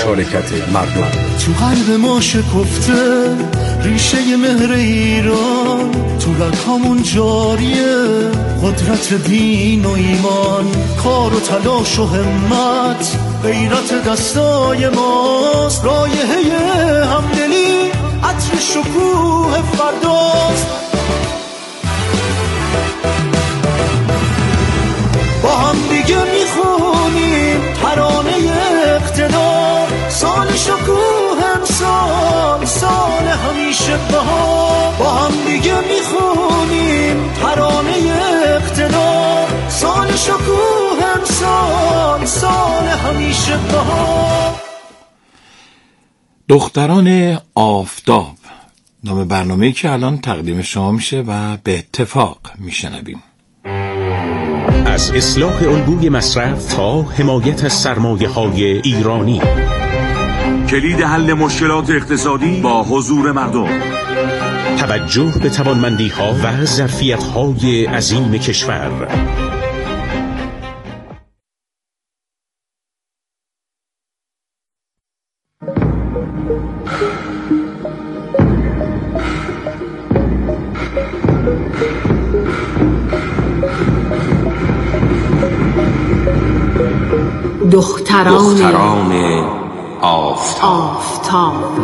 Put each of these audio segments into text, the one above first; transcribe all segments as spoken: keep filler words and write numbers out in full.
مشارکت مردم. تو قلب ما شکفته ریشه مهر ایران، تو رگامون جاریه قدرت دین و ایمان، کار و تلاش و همت غیرت دستای ماست، رایحه همدلی عطر شکوه فرداست. با هم دیگه میخونیم ترانه اقتدار، سال شکوه امسال سال همیشه بهار. با هم دیگه میخونیم ترانه اقتدار، سال شکوه امسال سال همیشه بهار. دختران آفتاب نام برنامه‌ای که الان تقدیم شما میشه و به اتفاق میشنویم. از اصلاح الگوی مصرف تا حمایت از سرمایه‌های ایرانی، کلید حل مشکلات اقتصادی با حضور مردم، توجه به توانمندی‌ها و ظرفیت‌های عظیم کشور. دختران, دختران آفتاب, آفتاب.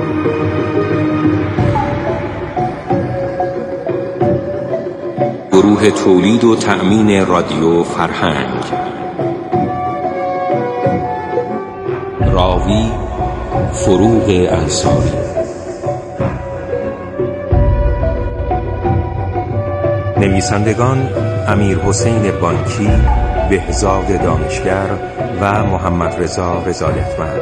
گروه تولید و تأمین رادیو فرهنگ. راوی فروغ انصاری. نویسندگان امیر حسین بانکی، بهزاد دانشگر و محمد رضا رضایتمند.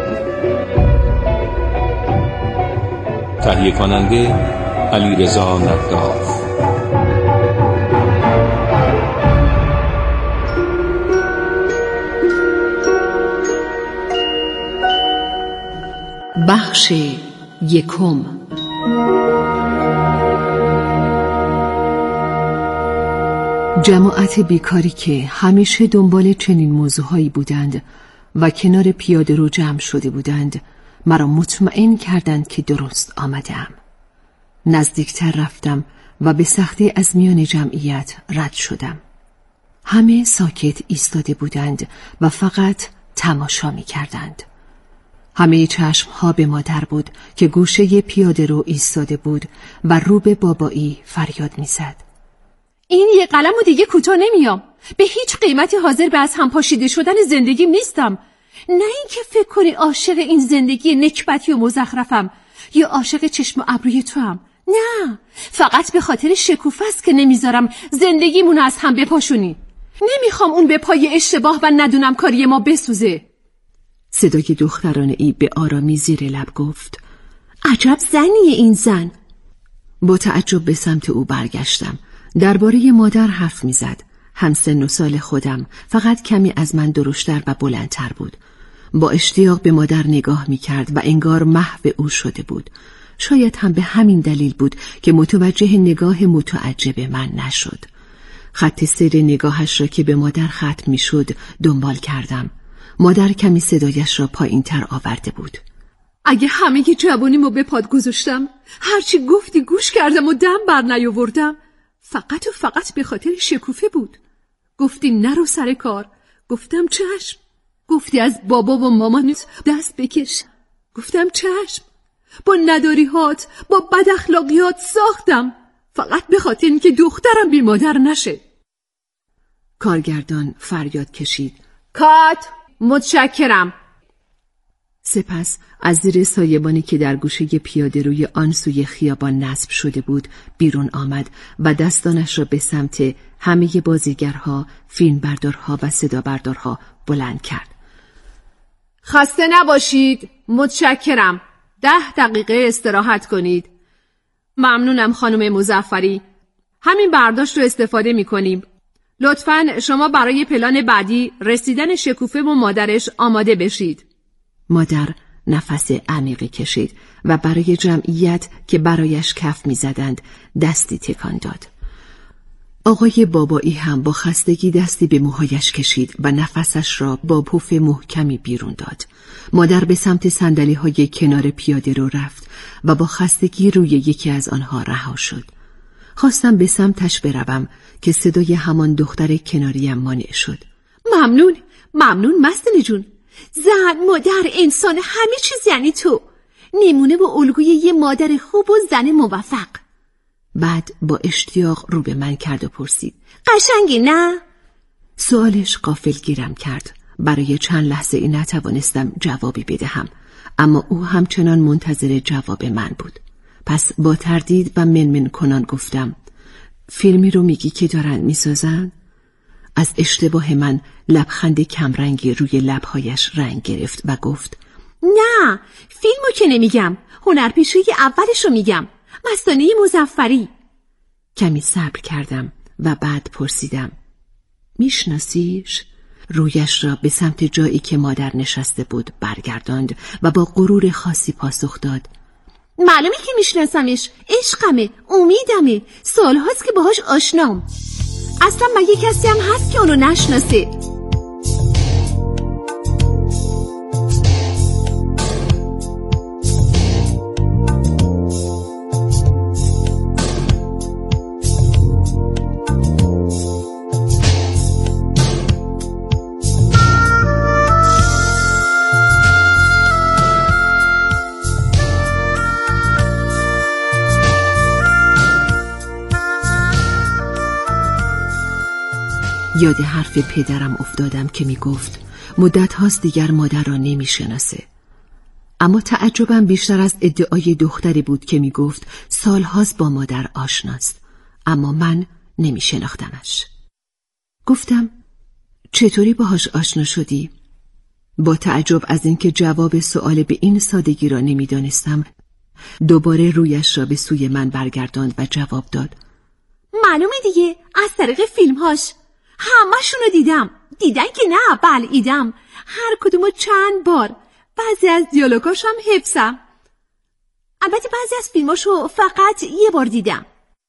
تهیه کننده علی رضا نداف. بخش یکم. جماعت بیکاری که همیشه دنبال چنین موضوعهایی بودند و کنار پیاده رو جمع شده بودند مرا مطمئن کردند که درست آمدم. نزدیکتر رفتم و به سختی از میان جمعیت رد شدم. همه ساکت ایستاده بودند و فقط تماشا می کردند. همه چشمها به مادر بود که گوشه پیاده رو ایستاده بود و رو به بابایی فریاد می زد. این یه قلم و دیگه کوتاه نمیام. به هیچ قیمتی حاضر به از هم پاشیده شدن زندگیم نیستم. نه اینکه فکر کنی عاشق این زندگی نکبتی و مزخرفم یا عاشق چشم و ابروی تو هم. نه، فقط به خاطر شکوفه است که نمیذارم زندگیمون از هم بپاشونی. نمیخوام اون به پای اشتباه و ندونم کاری ما بسوزه. صدای دخترانه ای به آرامی زیر لب گفت: عجب زنیه این زن. با تعجب به سمت او برگشتم. درباره مادر حرف میزد. همسن و سال خودم، فقط کمی از من درشتر و بلندتر بود. با اشتیاق به مادر نگاه میکرد و انگار محو او شده بود. شاید هم به همین دلیل بود که متوجه نگاه متعجب من نشد. خط سیر نگاهش را که به مادر ختم میشد دنبال کردم. مادر کمی صدایش را پایین تر آورده بود. اگه همه جوانیمو به پاد گذاشتم، هرچی گفتی گوش کردم و دم بر نیاوردم، فقط و فقط به خاطر شکوفه بود. گفتی نرو سر کار، گفتم چشم. گفتی از بابا و مامانت دست بکش، گفتم چشم. با نداری هات، با بد اخلاقیات ساختم، فقط به خاطر اینکه دخترم بی مادر نشه. کارگردان فریاد کشید: کات، متشکرم. سپس از زیر سایبانی که در گوشه پیاده روی آن سوی خیابان نصب شده بود بیرون آمد و دستانش را به سمت همه بازیگرها، فیلمبردارها و صدابردارها بلند کرد. خسته نباشید، متشکرم. ده دقیقه استراحت کنید. ممنونم خانم مظفری. همین برداشت رو استفاده می کنیم. لطفاً شما برای پلان بعدی رسیدن شکوفه و مادرش آماده بشید. مادر نفس عمیقی کشید و برای جمعیت که برایش کف می زدند دستی تکان داد. آقای بابایی هم با خستگی دستی به موهایش کشید و نفسش را با پف محکمی بیرون داد. مادر به سمت صندلی های کنار پیاده رو رفت و با خستگی روی یکی از آنها رها شد. خواستم به سمتش بروم که صدای همان دختر کناریم مانع شد. ممنون، ممنون مستنه جون. زن، مادر، انسان، همه چیز یعنی تو. نمونه و الگوی یه مادر خوب و زن موفق. بعد با اشتیاق رو به من کرد و پرسید قشنگی نه؟ سوالش غافلگیرم کرد. برای چند لحظه ای نتوانستم جوابی بدهم، اما او همچنان منتظر جواب من بود. پس با تردید و منمن کنان گفتم فیلمی رو میگی که دارن میسازن؟ از اشتباه من لبخند کمرنگی روی لبهایش رنگ گرفت و گفت نه، فیلمو که نمیگم، هنرپیشه اولشو میگم، مستانه مظفری. کمی صبر کردم و بعد پرسیدم میشناسیش؟ رویش را به سمت جایی که مادر نشسته بود برگرداند و با غرور خاصی پاسخ داد معلومه که میشناسمش، عشقمه، امیدمه، سالهاست که باهاش آشنام. اصلا مگه کسی هم هست که اونو نشناسه؟ یاد حرف پدرم افتادم که می گفت مدت هاست دیگر مادر را نمی شناسه. اما تعجبم بیشتر از ادعای دختری بود که می گفت سال هاست با مادر آشناست، اما من نمی شناختمش. گفتم چطوری باهاش آشنا شدی؟ با تعجب از اینکه جواب سوال به این سادگی را نمی دانستم دوباره رویش را به سوی من برگرداند و جواب داد معلومه دیگه، از طریق فیلم هاش. همه‌شونو دیدم. دیدن که نه، بلعیدم. هر کدومو چند بار. بعضی از دیالوگاش هم حفظم. البته بعضی از فیلماشو فقط یه بار دیدم.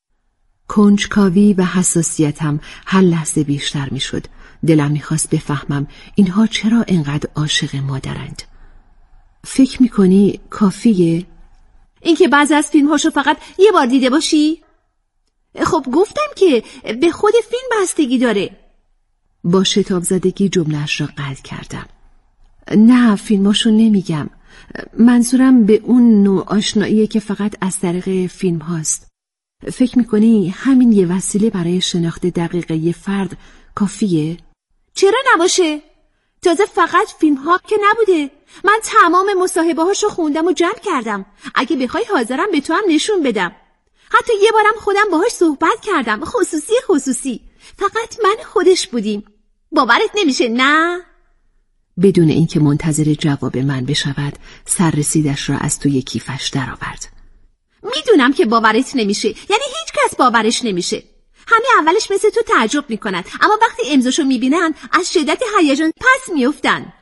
کنجکاوی و حساسیتم هر لحظه بیشتر می شد. دلم می خواست بفهمم اینها چرا اینقدر عاشق مادرند. فکر می کنی کافیه؟ اینکه بعضی از فیلمهاشو فقط یه بار دیده باشی؟ خب گفتم که به خود فیلم بستگی داره. با شتاب زدگی جمله‌اش را قطع کردم. نه، فیلماشو نمیگم. منظورم به اون نوع آشناییه که فقط از طریق فیلم هاست. فکر میکنی همین یه وسیله برای شناخت دقیق یه فرد کافیه؟ چرا نباشه؟ تازه فقط فیلم ها که نبوده. من تمام مصاحبه هاشو خوندم و جمع کردم. اگه بخوای حاضرم به تو هم نشون بدم. حتی یه بارم خودم باهاش صحبت کردم، خصوصی خصوصی. فقط من خودش بودیم. باورت نمیشه نه؟ بدون اینکه منتظر جواب من بشود سر رسیدش را از توی کیفش درآورد. میدونم که باورت نمیشه، یعنی هیچ کس باورش نمیشه. همه اولش مثل تو تعجب میکنن، اما وقتی امضاشو میبینن از شدت هیجان پس میافتن.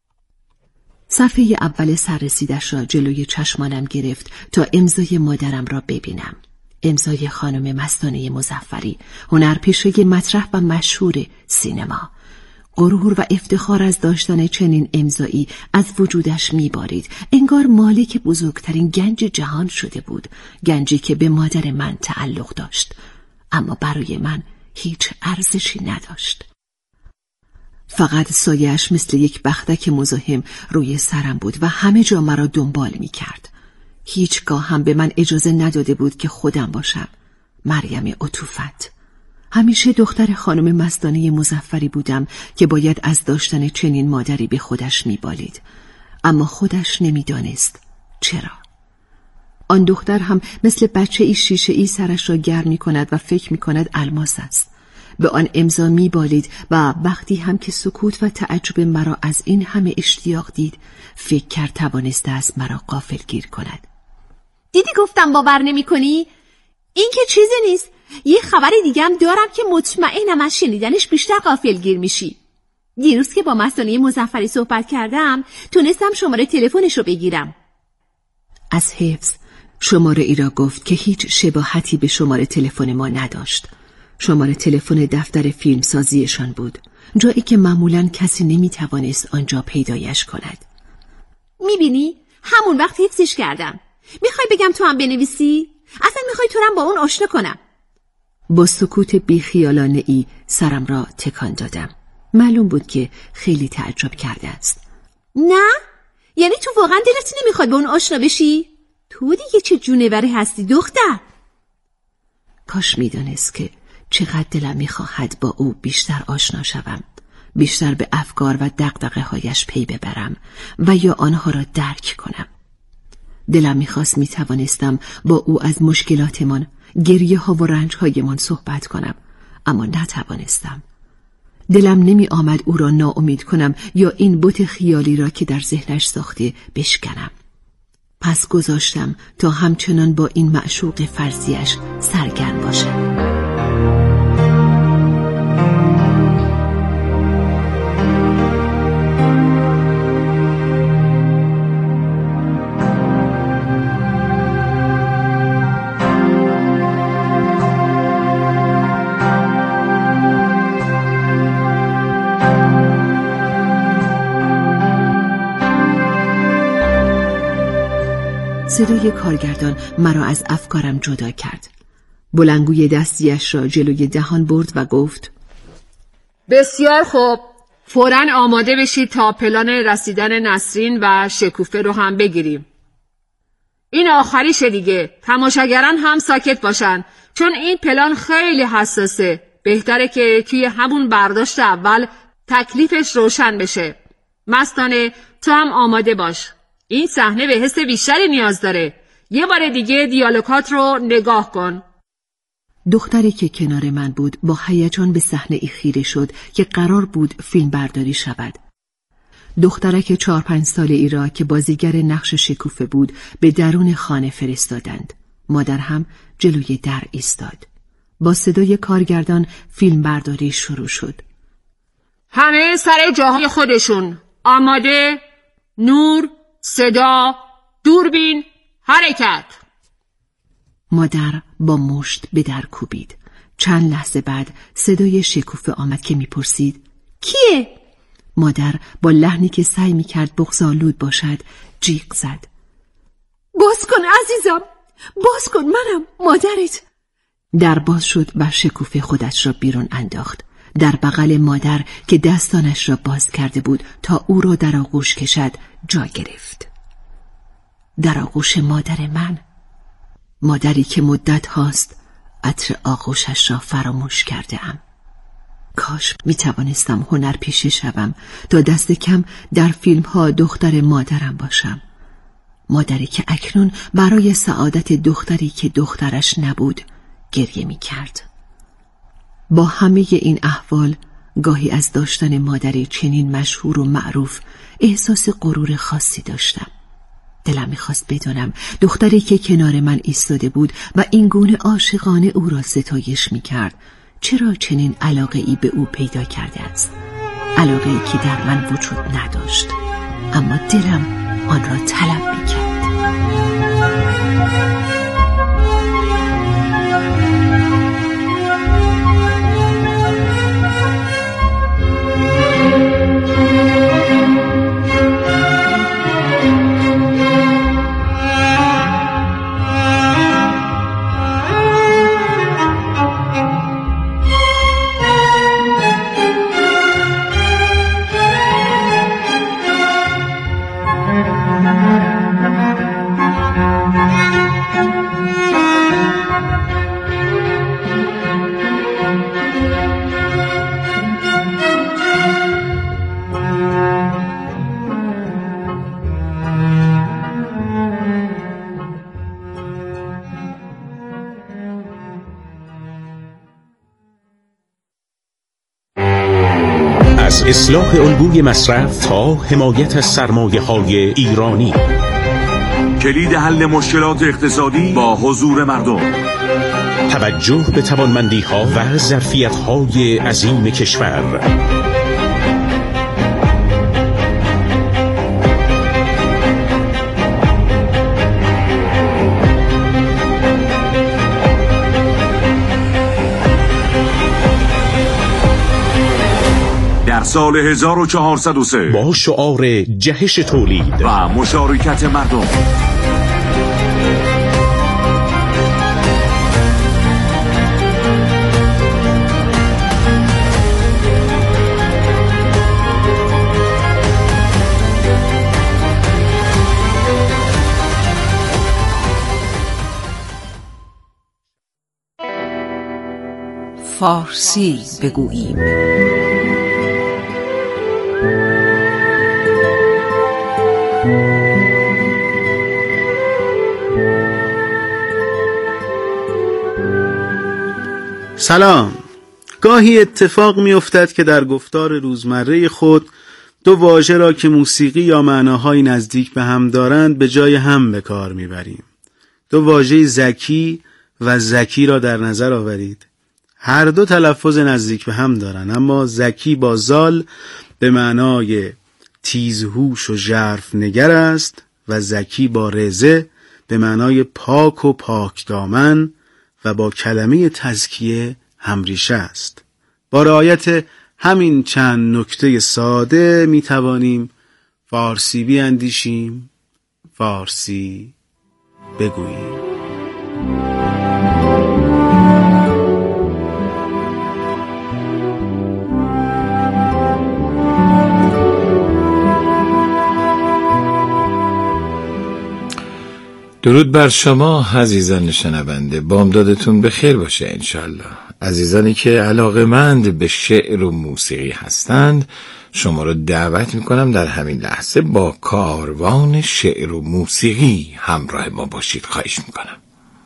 صفحه اول سر رسیدش را جلوی چشمانم گرفت تا امضای مادرم را ببینم. امضای خانم مستانه مظفری، هنرپیشه مطرح و مشهور سینما. غرور و افتخار از داشتن چنین امضایی از وجودش میبارید. انگار مالک بزرگترین گنج جهان شده بود، گنجی که به مادر من تعلق داشت اما برای من هیچ ارزشی نداشت. فقط سایه‌اش مثل یک بختک مزاحم روی سرم بود و همه جا مرا دنبال میکرد. هیچگاه هم به من اجازه نداده بود که خودم باشم. مریم عطوفت. همیشه دختر خانم مستانه مظفری بودم که باید از داشتن چنین مادری به خودش میبالید، اما خودش نمیدانست چرا. آن دختر هم مثل بچه ای شیشه ای سرش را گرم می کند و فکر می کند الماس است. به آن امضا میبالید و وقتی هم که سکوت و تعجب مرا از این همه اشتیاق دید فکر کرد توانسته است مرا غافلگیر کند. دیدی گفتم باور نمی کنی؟ این که چیزی نیست. یه خبر دیگه هم دارم که مطمئنم از شنیدنش بیشتر غافلگیر میشی. دیروز که با مستانه مظفری صحبت کردم تونستم شماره تلفنش رو بگیرم. از حفظ شماره ای را گفت که هیچ شباهتی به شماره تلفن ما نداشت. شماره تلفن دفتر فیلمسازیشان بود، جایی که معمولاً کسی نمیتوانست آنجا پیدایش کند. میبینی؟ همون وقت حفظش کردم. میخوای بگم تو هم بنویسی؟ اصلا میخوای تو هم با اون آشنا کنم؟ با سکوت بیخیالانه ای سرم را تکان دادم. معلوم بود که خیلی تعجب کرده است. نه؟ یعنی تو واقعا دلت نمیخواد با اون آشنا بشی؟ تو دیگه چه جونوری هستی دختر؟ کاش میدانست که چقدر دلم میخواهد با او بیشتر آشنا شوم، بیشتر به افکار و دغدغه هایش پی ببرم و یا آنها را درک کنم. دلم میخواست میتوانستم با او از مشکلاتمان، گریه ها و رنج هایمان صحبت کنم، اما نتوانستم. دلم نمی آمد او را ناامید کنم یا این بت خیالی را که در ذهنش ساخته بشکنم. پس گذاشتم تا همچنان با این معشوق فرضیش سرگرم باشم. صدای کارگردان مرا از افکارم جدا کرد. بلنگوی دستیش را جلوی دهان برد و گفت: بسیار خوب، فوراً آماده بشید تا پلان رسیدن نسرین و شکوفه رو هم بگیریم. این آخریشه دیگه، تماشاگران هم ساکت باشن چون این پلان خیلی حساسه. بهتره که توی همون برداشت اول تکلیفش روشن بشه. مستانه تو هم آماده باش، این صحنه به حس بیشتری نیاز داره. یه بار دیگه دیالوگات رو نگاه کن. دختری که کنار من بود با هیجان به صحنه ای خیره شد که قرار بود فیلم برداری شود. دخترک چهار پنج ساله ای را که بازیگر نقش شکوفه بود به درون خانه فرستادند. مادر هم جلوی در ایستاد. با صدای کارگردان فیلم برداری شروع شد. همه سر جاهای خودشون. آماده؟ نور، صدا، دوربین، حرکت. مادر با مشت به در کوبید. چند لحظه بعد صدای شکوفه آمد که میپرسید: کیه؟ مادر با لحنی که سعی میکرد بغض‌آلود باشد جیغ زد: باز کن عزیزم، باز کن، منم مادرت. در باز شد و شکوفه خودش را بیرون انداخت. در بغل مادر که دستانش را باز کرده بود تا او را در آغوش کشد جا گرفت. در آغوش مادر من، مادری که مدت هاست عطر آغوشش را فراموش کرده ام. کاش می توانستم هنرپیشه شوم تا دست کم در فیلم ها دختر مادرم باشم. مادری که اکنون برای سعادت دختری که دخترش نبود گریه می کرد. با همه این احوال گاهی از داشتن مادری چنین مشهور و معروف احساس غرور خاصی داشتم. دلم می‌خواست بدانم دختری که کنار من ایستاده بود و این گونه عاشقانه او را ستایش می‌کرد چرا چنین علاقه‌ای به او پیدا کرده است. علاقه‌ای که در من وجود نداشت، اما دلم آن را طلب می‌کرد. از اصلاح الگوی مصرف تا حمایت از سرمایه‌های ایرانی، کلید حل مشکلات اقتصادی با حضور مردم، توجه به توانمندی‌ها و ظرفیت‌های عظیم کشور. سال هزار و چهارصد و سه با شعار جهش تولید و مشارکت مردم. فارسی بگوییم. سلام. گاهی اتفاق می افتد که در گفتار روزمره خود دو واژه را که موسیقی یا معناهای نزدیک به هم دارند به جای هم به کار می بریم. دو واژه زکی و زکی را در نظر آورید. هر دو تلفظ نزدیک به هم دارند، اما زکی با زال به معنای تیزهوش و ژرف نگر است و زکی با رزه به معنای پاک و پاک دامن و با کلمه تزکیه همریشه است. با رعایت همین چند نکته ساده می توانیم فارسی بیاندیشیم، فارسی بگوییم. درود بر شما عزیزان شنونده، بامدادتون بخیر باشه انشالله. عزیزانی که علاقه‌مند به شعر و موسیقی هستند، شما رو دعوت میکنم در همین لحظه با کاروان شعر و موسیقی همراه ما باشید. خواهش میکنم.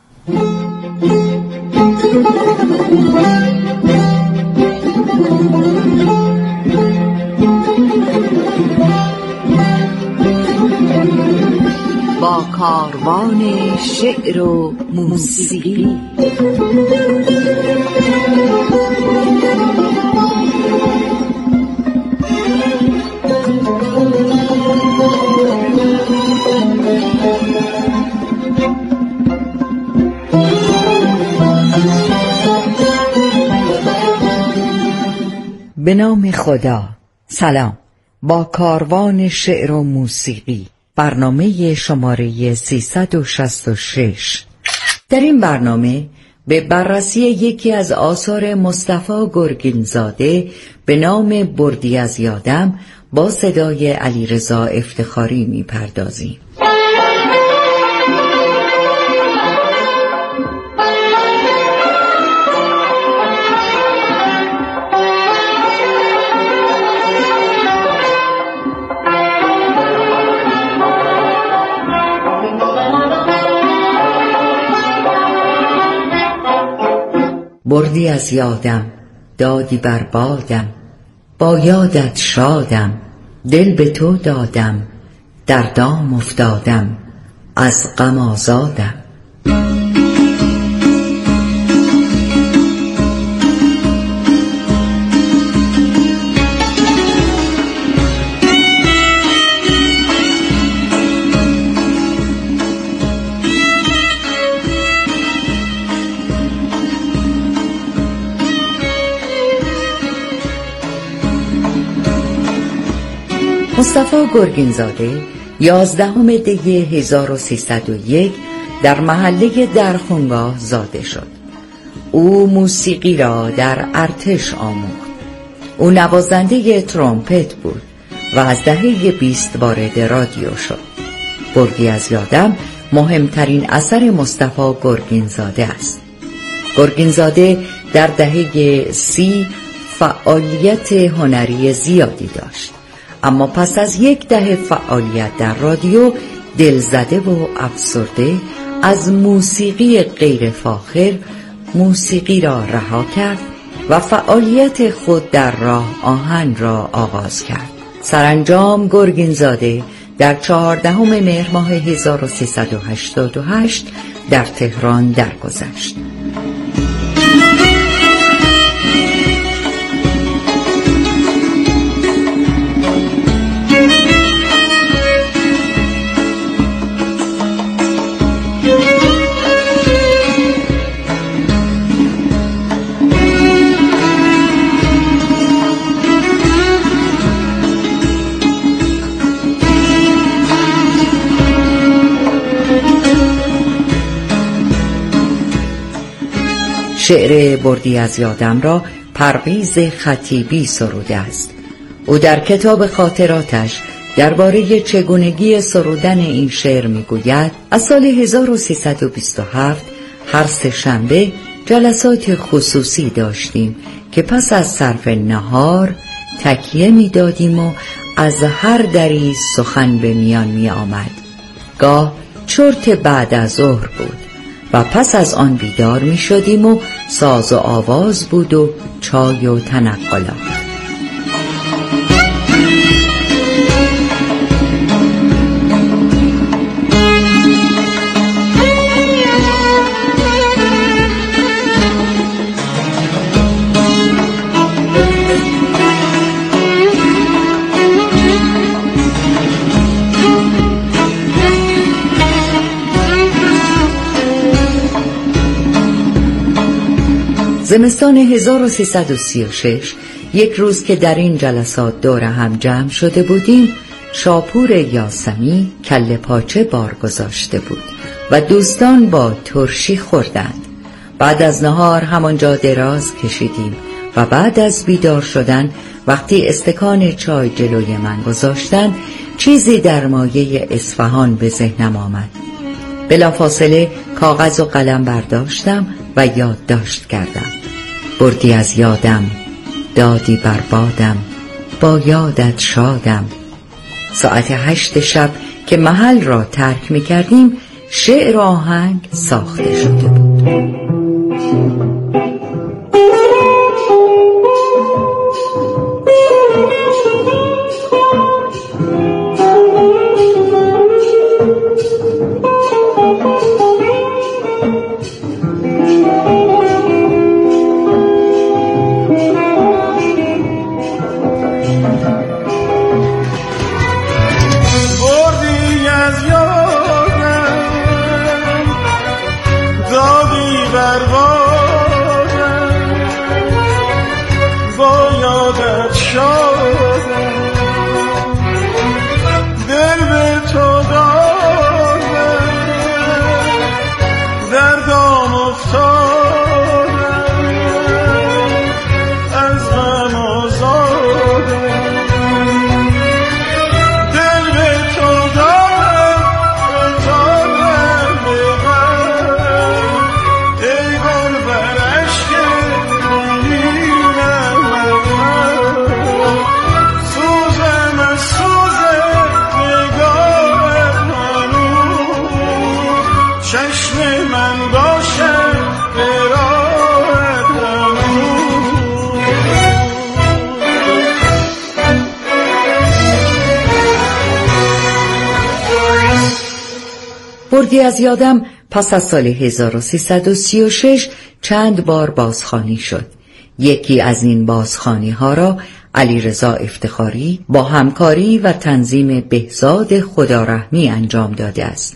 با کاروان شعر و موسیقی. به نام خدا. سلام. با کاروان شعر و موسیقی، برنامه شماره سیصد و شصت و شش. در این برنامه به بررسی یکی از آثار مصطفی گرگینزاده به نام بردی از یادم با صدای علیرضا افتخاری می‌پردازیم. بردی از یادم، دادی بر بادم، با یادت شادم، دل به تو دادم، در دام افتادم، از غم آزادم. مصطفی گرگینزاده یازدهم دی هزار و سیصد و یک در محله درخونگاه زاده شد. او موسیقی را در ارتش آموخت. او نوازنده ترومپت بود و از دهه بیست وارد رادیو شد. بردی از یادم مهمترین اثر مصطفی گرگینزاده است. گرگینزاده در دهه سی فعالیت هنری زیادی داشت، اما پس از یک دهه فعالیت در رادیو دلزده و افسرده از موسیقی غیر فاخر موسیقی را رها کرد و فعالیت خود در راه آهن را آغاز کرد. سرانجام گرگینزاده در چهاردهم مهر ماه هزار و سیصد و هشتاد و هشت در تهران درگذشت. شعر بردی از یادم را پرویز خطیبی سروده است. او در کتاب خاطراتش درباره چگونگی سرودن این شعر میگوید از سال هزار و سیصد و بیست و هفت هر سه شنبه جلسات خصوصی داشتیم که پس از صرف نهار تکیه می دادیم و از هر دری سخن به میان می آمد. گاه چرت بعد از ظهر بود و پس از آن بیدار می شدیم و ساز و آواز بود و چای و تنقلات. زمستان هزار و سیصد و سی و شش، یک روز که در این جلسات دور هم جمع شده بودیم، شاپور یاسمی کله پاچه بار گذاشته بود و دوستان با ترشی خوردند. بعد از نهار همانجا دراز کشیدیم و بعد از بیدار شدن وقتی استکان چای جلوی من گذاشتن چیزی در مایه اصفهان به ذهنم آمد. بلافاصله کاغذ و قلم برداشتم و یادداشت کردم. بردی از یادم، دادی بر بادم، با یادت شادم. ساعت هشت شب که محل را ترک می کردیم شعر و آهنگ ساخته شده بود. بردی از یادم پس از سال هزار و سیصد و سی و شش چند بار بازخوانی شد. یکی از این بازخوانی ها را علیرضا افتخاری با همکاری و تنظیم بهزاد خدارحمی انجام داده است.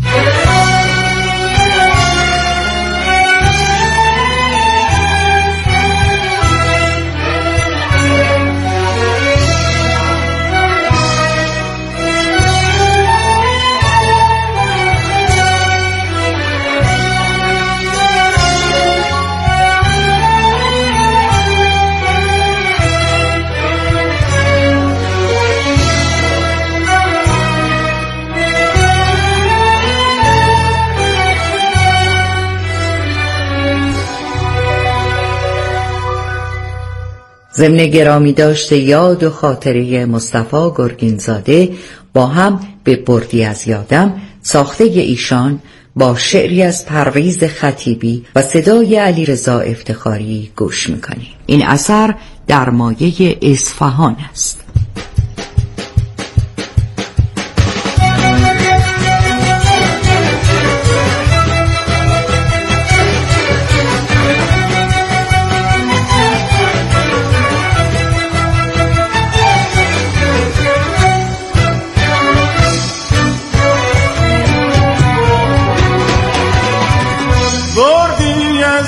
ضمن گرامی داشته یاد و خاطره مصطفی گرگینزاده با هم به بردی از یادم ساخته ایشان با شعری از پرویز خطیبی و صدای علیرضا افتخاری گوش میکنیم. این اثر در مایه اصفهان است.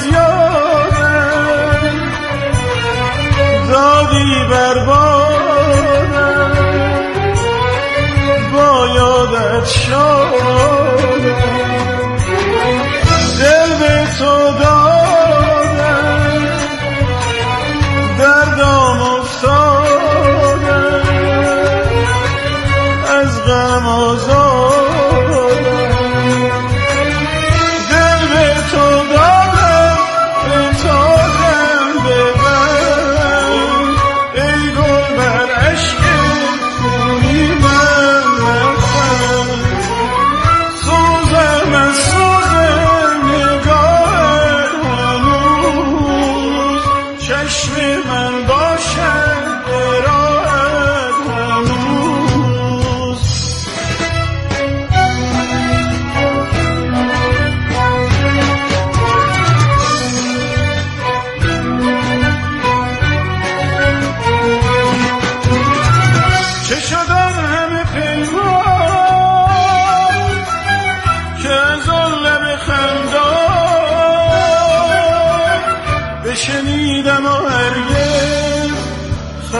دادی بر بادم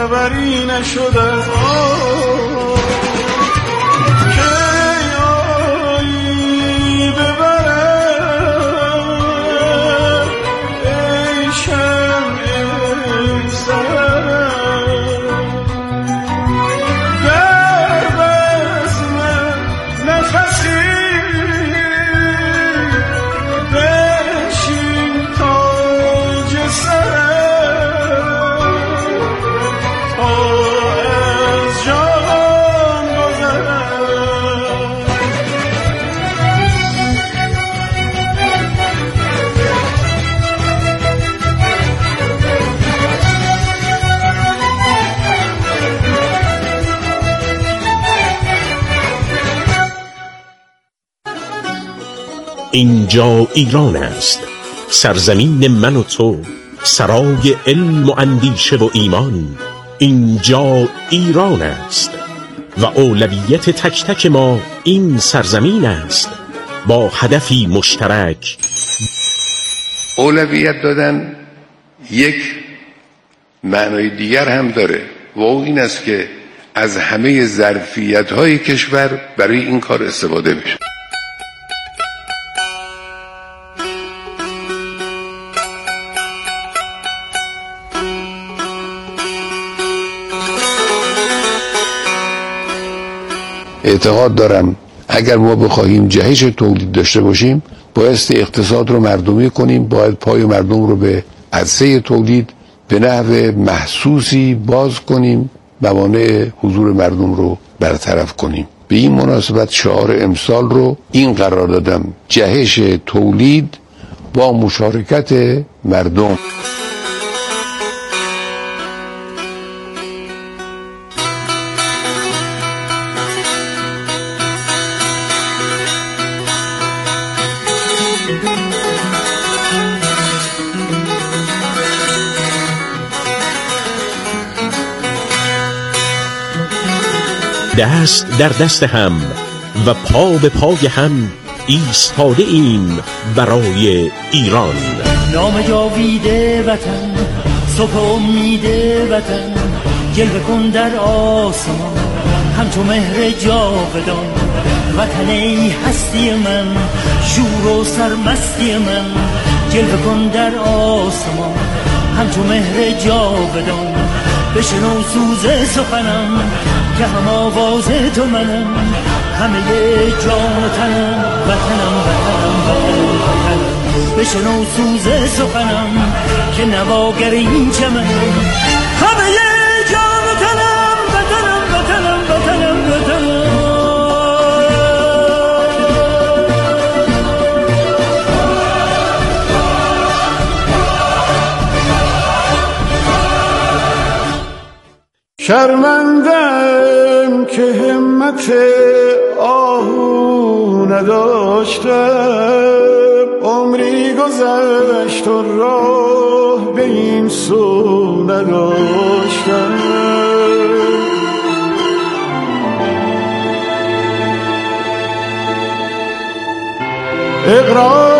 خبری نشده اینجا ایران است، سرزمین من و تو، سرای علم و اندیشه و ایمان. اینجا ایران است و اولویت تک تک ما این سرزمین است، با هدفی مشترک. اولویت دادن یک معنای دیگر هم داره و اون این است که از همه ظرفیت‌های کشور برای این کار استفاده میشه. اعتقاد دارم اگر ما بخواهیم جهش تولید داشته باشیم، بایستی اقتصاد رو مردمی کنیم، باید پای مردم رو به عرصه تولید به نحو محسوسی باز کنیم، موانع حضور مردم رو برطرف کنیم. به این مناسبت شعار امسال رو این قرار دادم: جهش تولید با مشارکت مردم. دست در دست هم و پا به پای هم ایستاده ایم برای ایران. نام جاویده وطن، صبح امید وطن، جلوه کن در آسمان همچو مهر جاودان. وطن ای هستی من، شور و سرمستی من، جلوه کن در آسمان همچو مهر جاودان. بشنو سوز سخنم که هم آواز تو منم، همه جان و تنم، وطنم وطنم وطنم وطنم. بشنو سوز سخنم که نواگر این چمنم، همه جان و تنم، وطنم وطنم وطنم وطنم. شرمندم که همت آهو نداشتم، عمری گذشت و راه به این سو نداشتم. اقرار